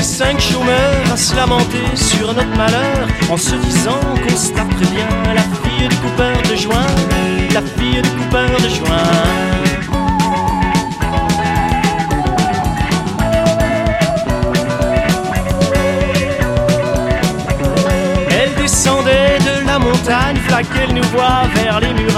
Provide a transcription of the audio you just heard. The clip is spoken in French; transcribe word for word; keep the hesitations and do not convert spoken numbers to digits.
cinq chômeurs à se lamenter sur notre malheur, en se disant qu'on se taperait bien la fille du coupeur de joint, la fille du coupeur de joint. Elle descendait de la montagne, v'là qu'elle nous voit vers les murailles.